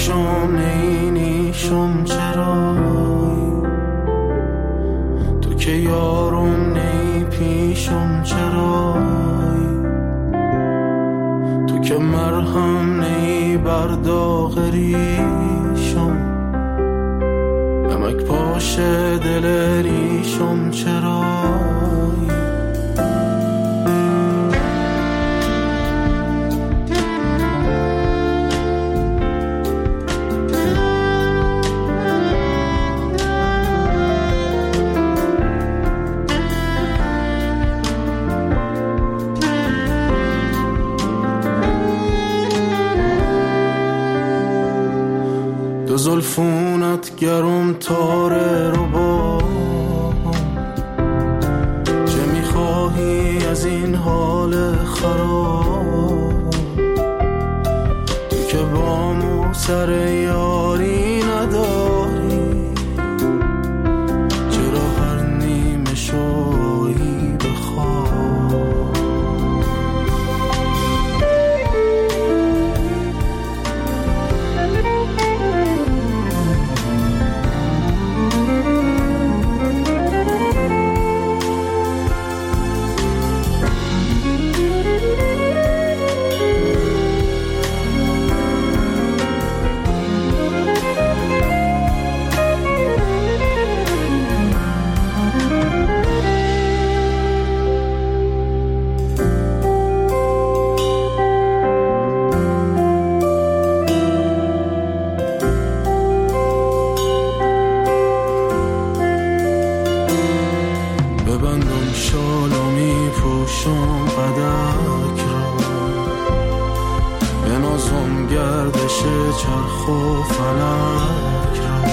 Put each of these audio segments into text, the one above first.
پوشم نینیشم چرایی، تو که یارم نی پیشم چرایی، تو که مرهم نی برداغریشم، نمک پاشه دل ریشم چرایی. دو زلفونت گرم تاره رو با، چه میخواهی از این حال خراب، تو که با مو سر یاری نداری، چرا هر نیمه شایی بخواب. ببندم شالو میپوشم قدک را، بنازم گردش چرخ و فلک را،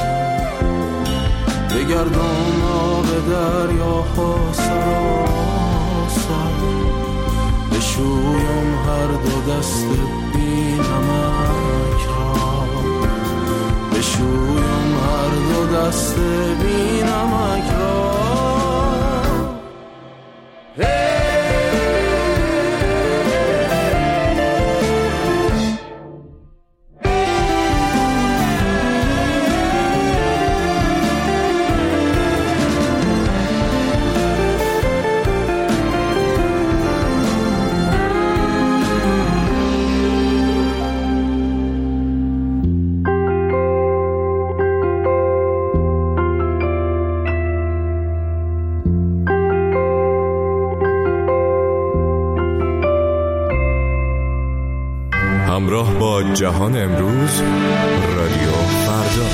بگردم آب دریاها سراسر، بشویم هر دو دست بی نمک را، بشویم هر دو دست بی نمک را. همراه با جهان امروز، رادیو فردا.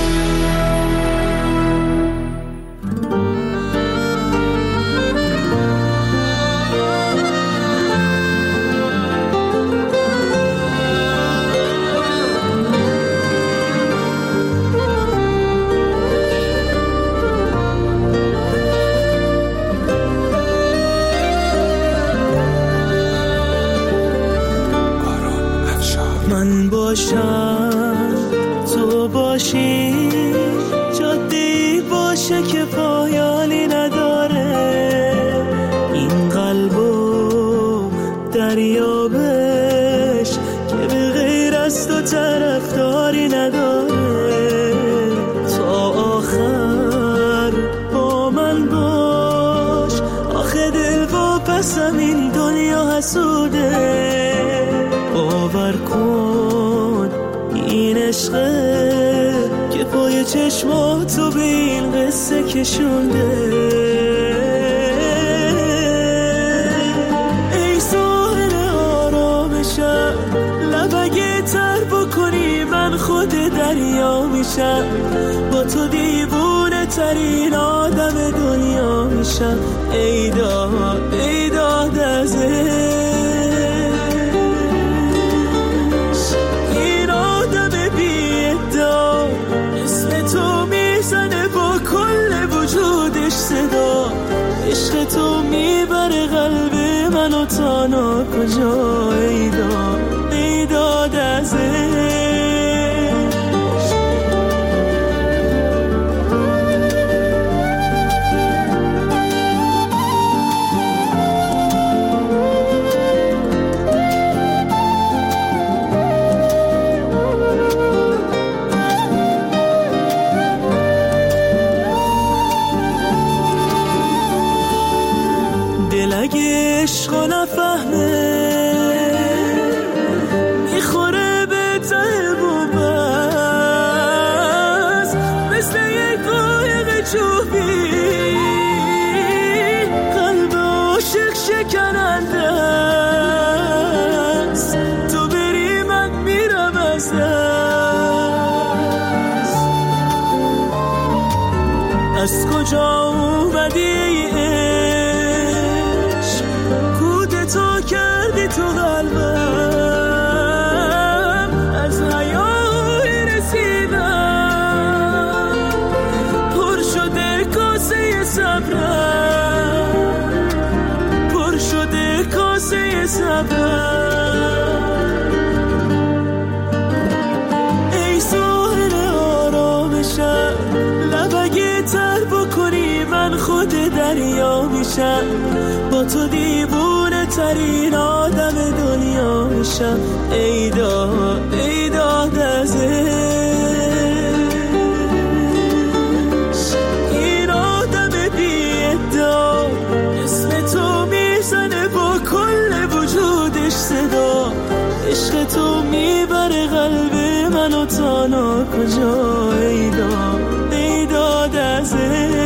من باشم تو باشی، جاده‌ای باشه که پایانی نداره، این قلبو دریابش که به غیر از تو طرفداری نداره، تا آخر با من باش، آخه دل و پسم این دنیا حسوده، باور کن این عشقه که پای چشماتو به این قصه کشونده. ای ساحل آرامشم، لبگه تر بکنی من خود دریا میشم، با تو دیوونه ترین آدم دنیا میشم. ای داد ای داد از صدا، عشق تو میبره قلب منو تا ناکجا. ای داد ای داد از عشقا نفهمه، میخوره به ته بومبست مثل یک قایق چوبی، قلب عاشق شکننده است، تو بری من میرم از دست. از کجا اومدی ای عشق، کودتا کردی تو قلبم، از حیای رسیدم پر شده کاسه صبرم، پر شده کاسه صبرم. ای ساحل آرامشم، لبگه تر بکنی من خود دریا میشم، با تو دیوونه ترین آدم دنیا میشم. ای داد از این آدم بی ادعا، اسم تو میزنه با کل وجودش صدا، عشق تو میبره قلب منو تا نا کجا. ای داد از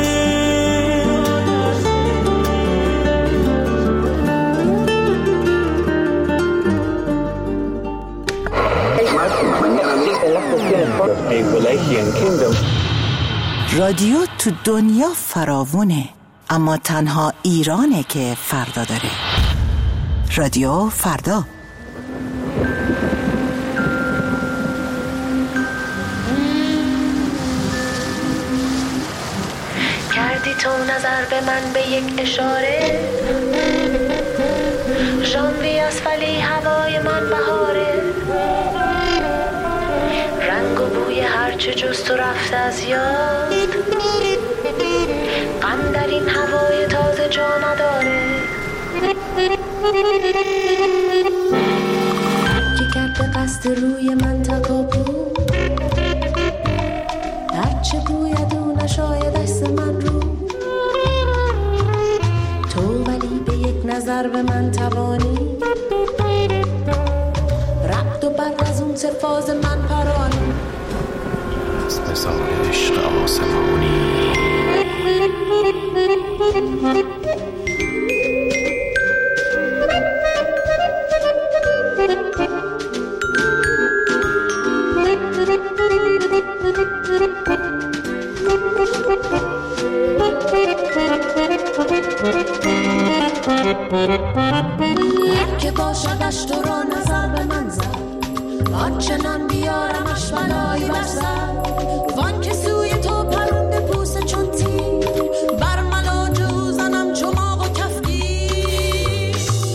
رادیو تو دنیا فراوونه، اما تنها ایرانه که فردا داره. رادیو فردا. کردی تو نظر به من به یک اشاره، ژانویه ولی هوای من بهاره، رنگ و بوی هرچه جز تو رفته از یاد، غم در این هوای تازه جا نداره. که کرده قصد روی من تکابو، هرچه بویدو نشاید دست من رو، تو ولی به یک نظر به من توانی، رقد و برق از اون سفاز من پرانی، از بزار عشق آسمانی. که باشدش تو را نظر به من زد، آنچنان بیارمش بلایی بر سر، وان که سوی تو پرنده پوسه چون تیر، بر من جو زنم چماق و کفگیر.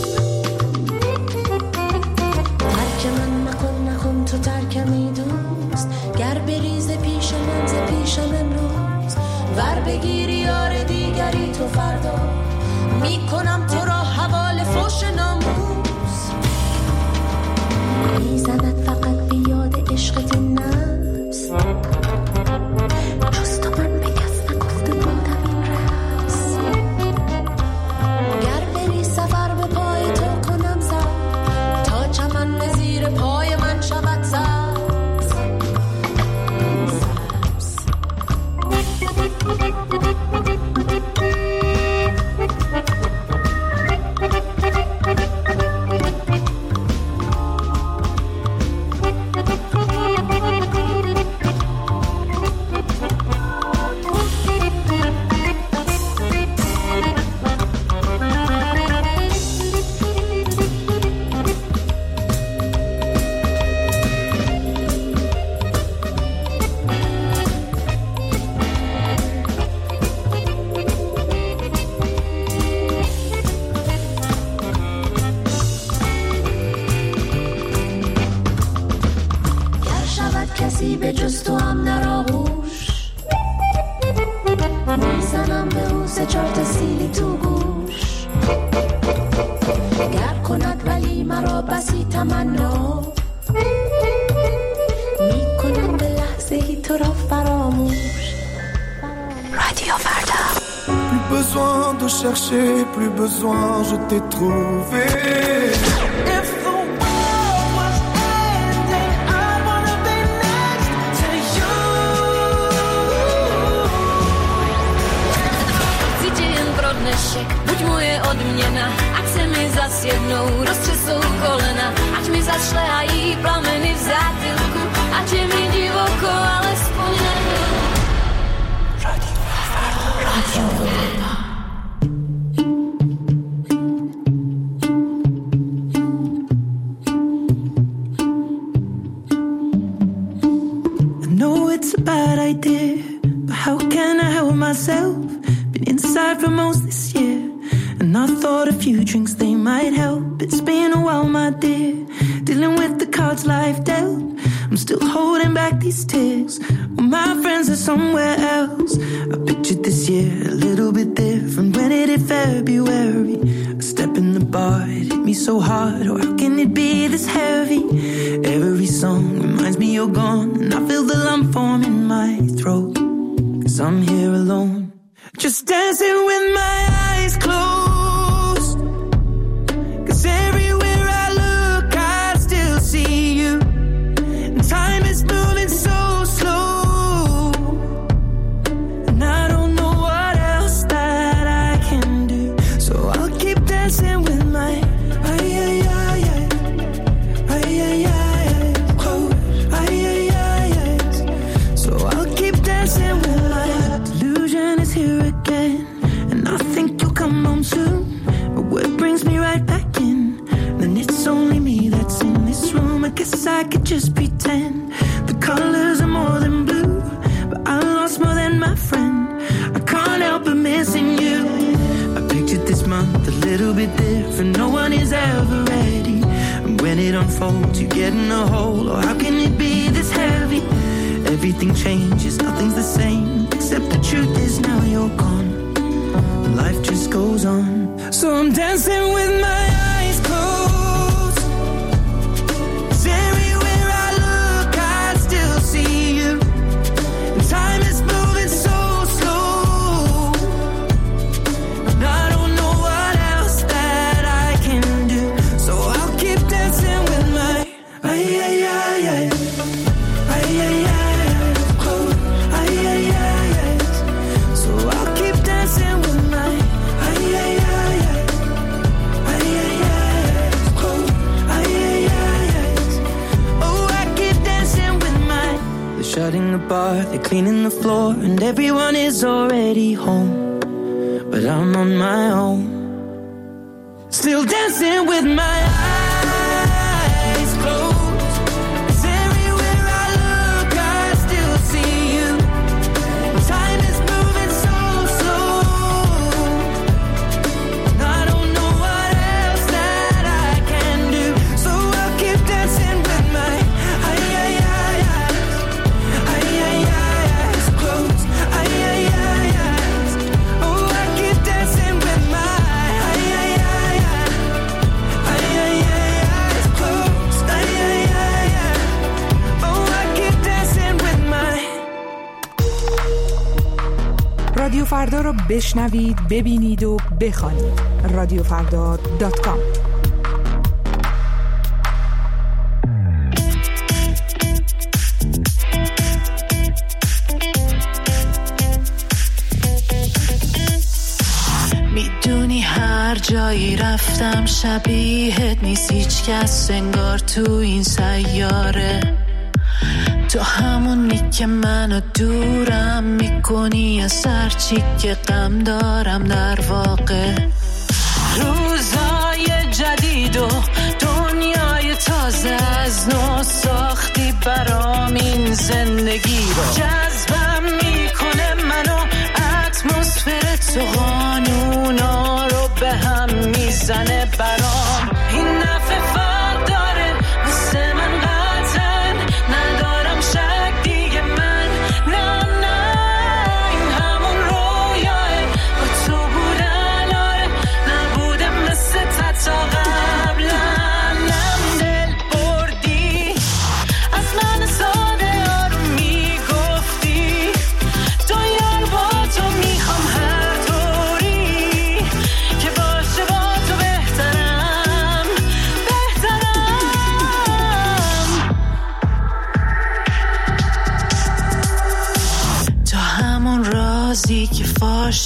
ترک من نکن تو ترکمی دوست، گر بریز پیش من ز پیشم امروز، ور بگیری یار دیگری تو فردا، میکنم تو را حوال فوش ناموس. میزند فقط بیاد عشقت این نفس، besoin de chercher, plus besoin, je t'ai trouvé. If the world was ending, I wanna be next to you. Cítim pro dnešek, buď moje odměna, ať se mi zas jednou roztřesou kolena, ať mi zašlehají plameny v zátylku, ať je mi divoko, alespoň nebyl. Radio Varda. I know it's a bad idea, but how can I help myself? Been inside for most this year, and I thought a few drinks they might help. It's been a while, my dear, dealing with the cards life dealt. I'm still holding back these tears, well, my friends are somewhere else. I pictured this year a little bit different. When it hit February, a step in the bar, it hit me so hard. Oh, how can it be this heavy? Every song reminds me you're gone, and I feel the lump form in my throat, 'cause I'm here alone, just dancing with my eyes closed. 'Cause everywhere I look, I still see you. And time is moving so slow, and I don't know what else that I can do. So I'll keep dancing with my close. So I'll keep dancing with my delusion is here again, and I think you'll come home soon. But what brings me right back in? Then it's only me that's in this room. I guess I could just pretend the colors are more than blue, but I lost more than my friend. I can't help but missing you. I pictured this month a little bit different. No one is ever ready, and when it unfolds, you get in a hole. Oh, how can it be this heavy? Everything changes, nothing's the same, except the truth is now you're gone. Life just goes on. So I'm dancing with my eyes closed. 'Cause everywhere I look, I still see you. And time is moving so slow, and I don't know what else that I can do. So I'll keep dancing with my So I'll keep dancing with my Oh, I keep dancing with my They're shutting the bar, they're cleaning the floor, and everyone is already home, but I'm on my own, still dancing with my eyes closed. 'Cause everywhere I look, I still see you. Time is moving so slow, and I don't know what else that I can do. So I'll keep dancing with my eyes closed. Oh, I keep dancing with my eyes closed. Oh, I keep dancing with my رادیو فردا رو بشنوید، ببینید و بخوانید. radiofarda.com. میدونی هر جایی رفتم شبیهت نیست هیچ کس انگار تو این سیاره. تو همونی که منو دورم میکنی از هر چی که غم دارم. در واقع روزای جدید و دنیای تازه از نو ساختی برام این زندگی رو. جذبم میکنه منو اتمسفر تو، قانونا رو به هم میزنه برام. این نفع فرق داره واسه من قطعا، ندارم شک دیگه من. نه این همون رویاه با تو بودن، آره نبوده مثل تا قبلا. نم دل بردی از من ساده آروم میگفتی، دنیا با تو میخوام هر طوری.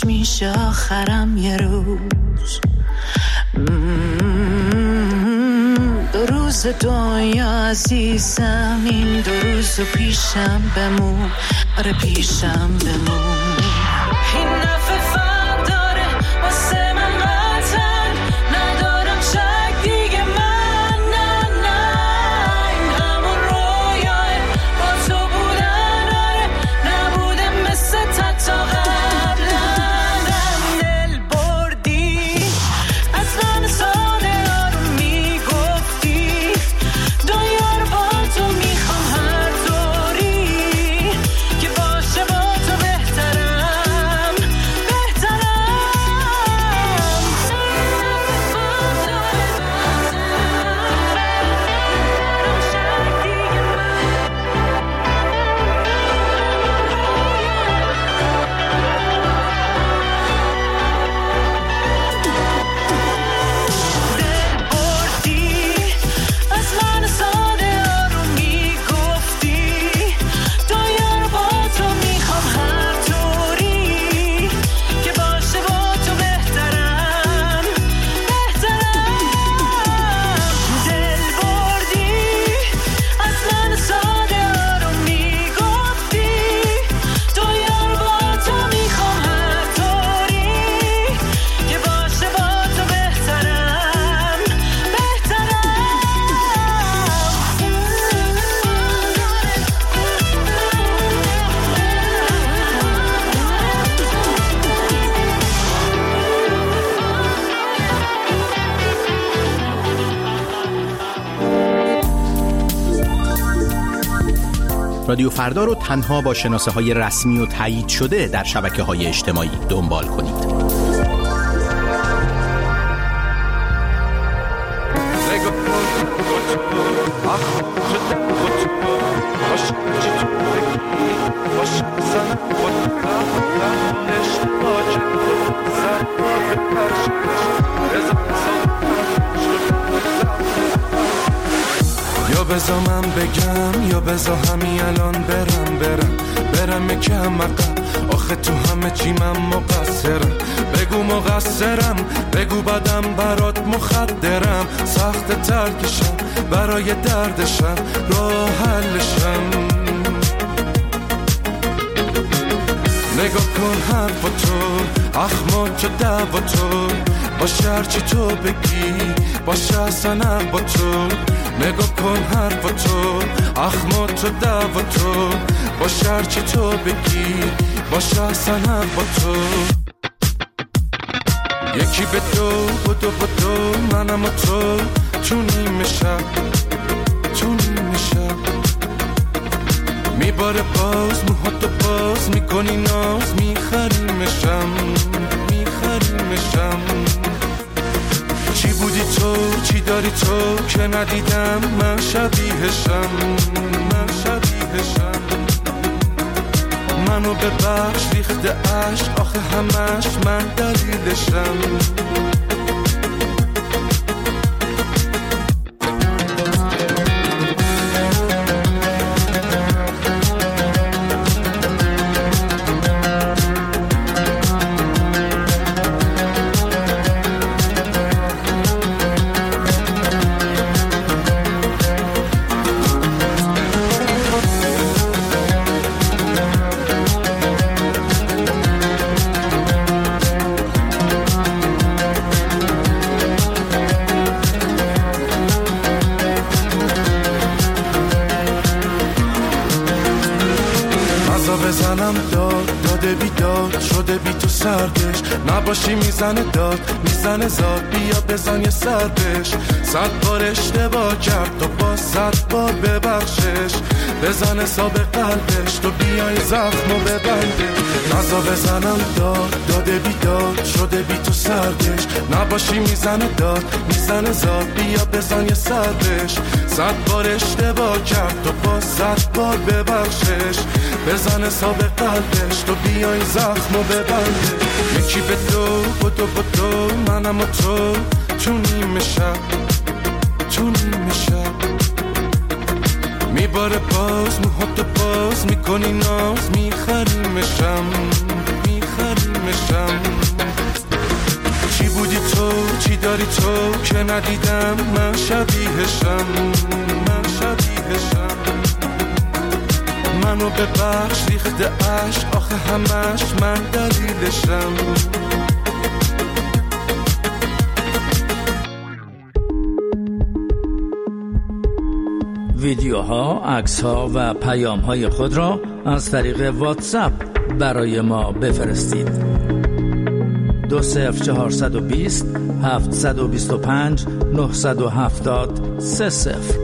میشه آخرم یه روز. دو روز دنیا عزیزم، این دو روز پیشم بمون، آره پیشم بمون. این نفع فهم داره واسه من قطعا، ندارم شک دیگه من، نه نه این همون رویاه با تو بودن، آره نبوده مثل تا قبلا. دل بردی از من ساده ها رو میگفتی، دنیا رو با تو میخوام هر طوری که باشه با تو بهترم بهترم. دل بردی از من ساده ها رو میگفتی، دنیا رو با تو میخوام هر طوری که باشه با تو بهترم بهترم. دل بردی از من ساده ها رو میگفتی، دنیا رو با تو میخوام هر طوری که باشه با تو بهترم بهترم. رادیو فردا رو تنها با شناسه‌های رسمی و تایید شده در شبکه‌های اجتماعی دنبال کنید. یا بذار من بگم یا بذار همین الان برم یکم عقب، آخه تو همه چی من مقصرم. بگو مقصرم، بگو بدم برات مخدرم، سخت ترکشم برای دردشم راه حلشم. نگاه کن حرف تو اخمات چه دعوا تو، باشه هرچی تو بگی باشه اصلا با تو. نگاه کن حرف تو اخمات چه دعوا تو، باشه هرچی تو بگی باشه اصلا با تو. یکی به دو بدو منم و تو نیمه شب میباره باز موهاتو باز میکنی ناز، میخریمشم چی بودی تو چی داری تو که ندیدم من شبیهشم منو ببخش ریخته عشق آخه همش من دلیلشم. بزنم داده بیداد شده بی تو سردش، نباشی میزنه داد میزنه زاد، بیا بزن یه سردش. 100 بار اشتباه کرد تو با 100 بار ببخشش، بزن حساب قلبش تو بیای زخمو ببنده. نزا بزنم داده بیداد شده بی تو سردش، نباشی میزنه داد میزنه زاد، بیا بزن یه سردش. 100 بار اشتباه کرد تو با 100 بار ببخشش، بزن حساب قلبش تو بیای زخمو ببنده. یکی به بدو منم و تو نیمه شب میباره باز موهاتو باز میکنی ناز، میخریمشم نیمشم. چی بودی تو، چی داری تو که ندیدم من شبیهشم، من شبیهشم. منو ببخش ریخته عشق، آخه همش من دلیلشم. ویدیوها، عکس‌ها و پیام‌های خود را از طریق واتساپ برای ما بفرستید. 20420 725 970 30.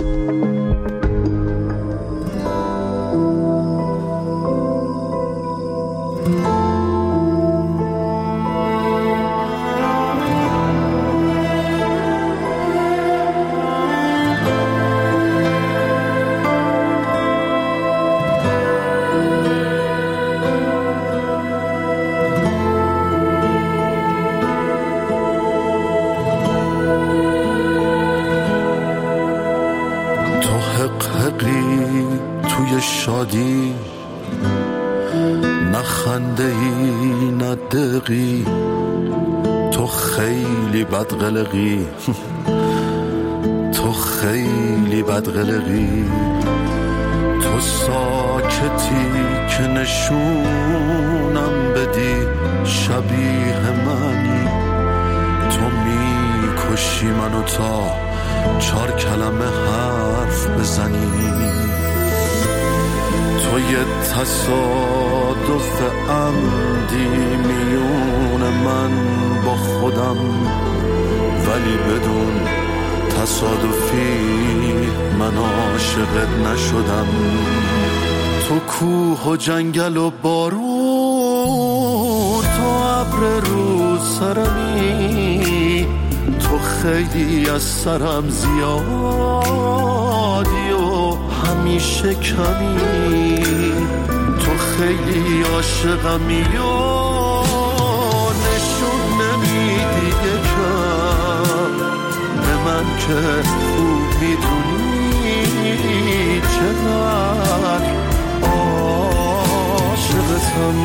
توی شادی نخنده ای ندقی، تو خیلی بدقلقی، تو خیلی بدقلقی. تو ساکتی که نشونم بدی شبیه منی، تو میکشی منو تا 4 کلمه حرف بزنی. تو یه تصادف عمدی میون من با خودم، ولی بدون تصادفی من عاشقت نشدم. تو کوه و جنگل و بارون، تو ابر رو سرمی، تو خیلی از سرم زیادی و همیشه کمی. تو خیلی عاشقمی و نشون نمیدی یکم به من که خوب میدونی چقدر عاشقتم.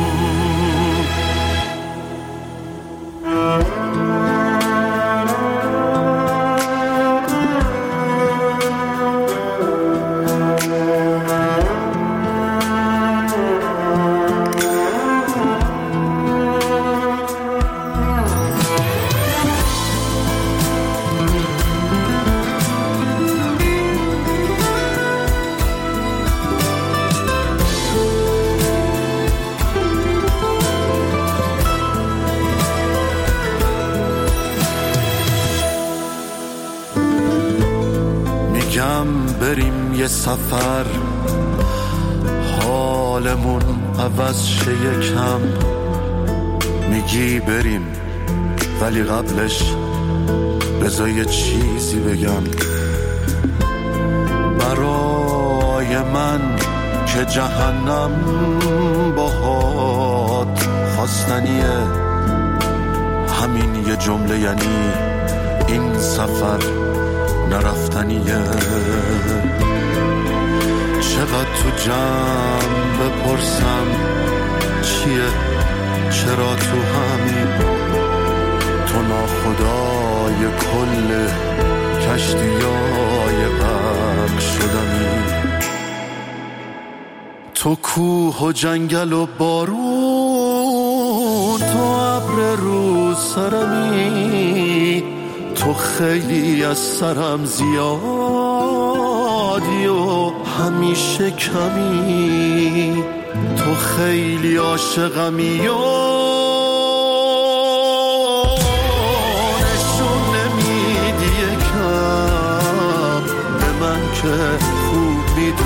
بریم یه سفر حالمون عوض شه یکم. میگی بریم ولی قبلش بذار یه چیزی بگم. برای من که جهنم باهات خواستنیه، همین یه جمله یعنی این سفر نرفتنیه. چقدر تو جمع بپرسم چیه، چرا تو همین، تو ناخدای کل کشتیای غرق شدنی. تو کوه و جنگل و بارون، تو ابر رو سرمی، تو خیلی از سرم زیادی و همیشه کمی. تو خیلی عاشقمی و نشون نمیدی یکم به من که خوب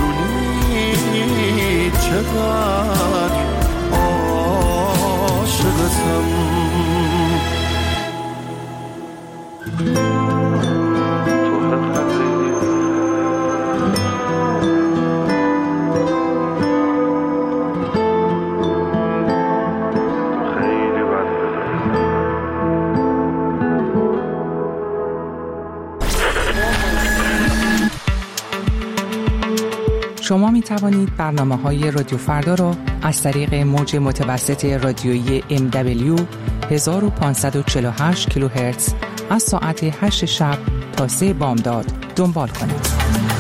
میدونی چقدر عاشقتم. شما می توانید برنامه‌های رادیو فردا را از طریق موج متوسط رادیویی MW 1548 کیلوهرتز از ساعت 8 شب تا 3 بامداد دنبال کنید.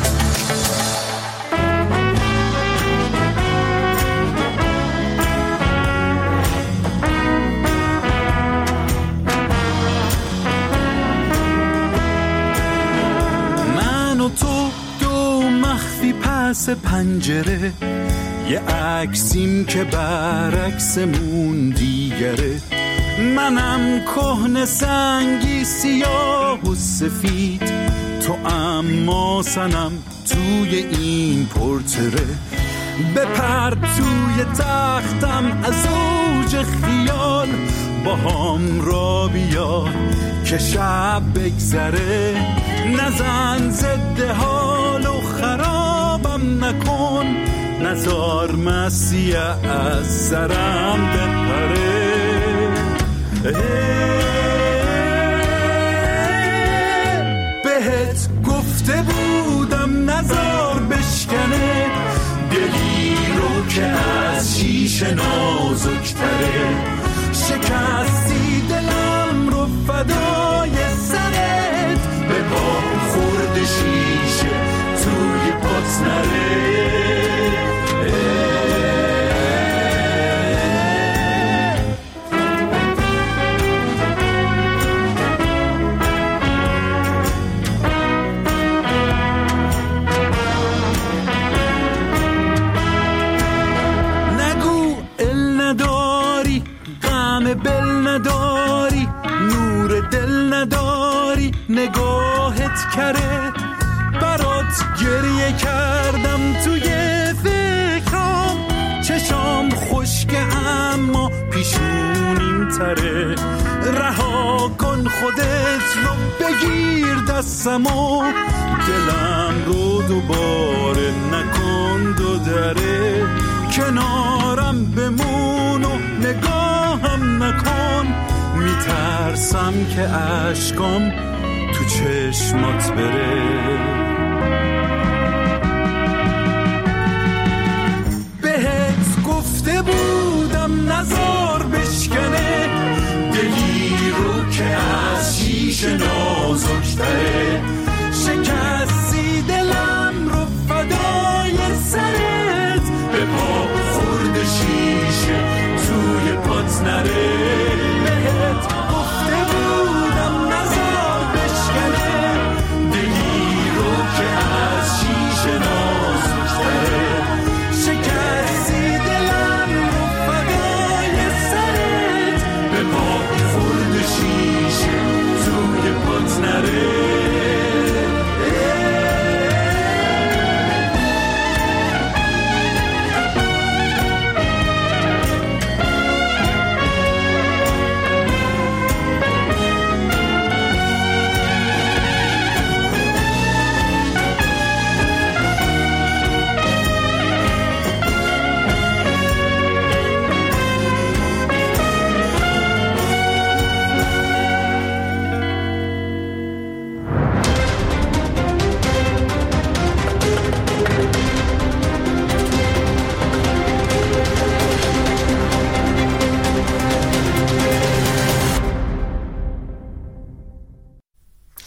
پس پنجره یه عکسیم که برعکسمون دیگره، منم کهنه سنگی سیاه و سفید، تو اما سنم توی این پورتره، بپر توی تختم از اوج خیال، با هم را بیا که شب بگذره، نزن زده حال و خرابم نکن، نزار مسیح از سرم بپره. بهت گفته بودم نزار بشکنه، دلی رو که از شیشه نازکتره، شکستی دلم رو فدای سرت، به پا خورد شیشه توی پات نره. نگو ال نداری، غم بل نداری، نور دل نداری، نگاهت کره، برات گریه کردم توی فکرام، چشام خشکه اما پیشونیم تره، رها کن خودت رو بگیر دستمو، دلم رو دوباره نکن دو دره، کنارم بمون و نگاهم نکن، میترسم که اشکام تو چشمات بره. بهت گفته بودم نزار بشکنه، دلی رو که از شیشه